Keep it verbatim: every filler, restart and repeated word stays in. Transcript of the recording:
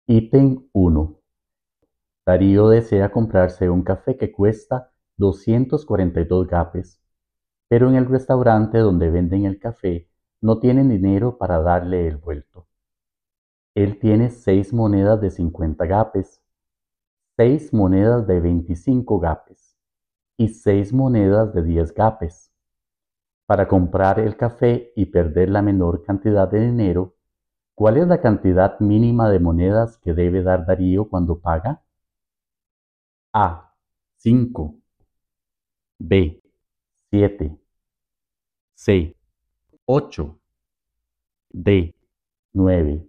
Ítem uno. Darío desea comprarse un café que cuesta doscientos cuarenta y dos gapes, pero en el restaurante donde venden el café no tienen dinero para darle el vuelto. Él tiene seis monedas de cincuenta gapes, seis monedas de veinticinco gapes y seis monedas de diez gapes. Para comprar el café y perder la menor cantidad de dinero, ¿cuál es la cantidad mínima de monedas que debe dar Darío cuando paga? A. cinco. B. siete. C. ocho. D. nueve.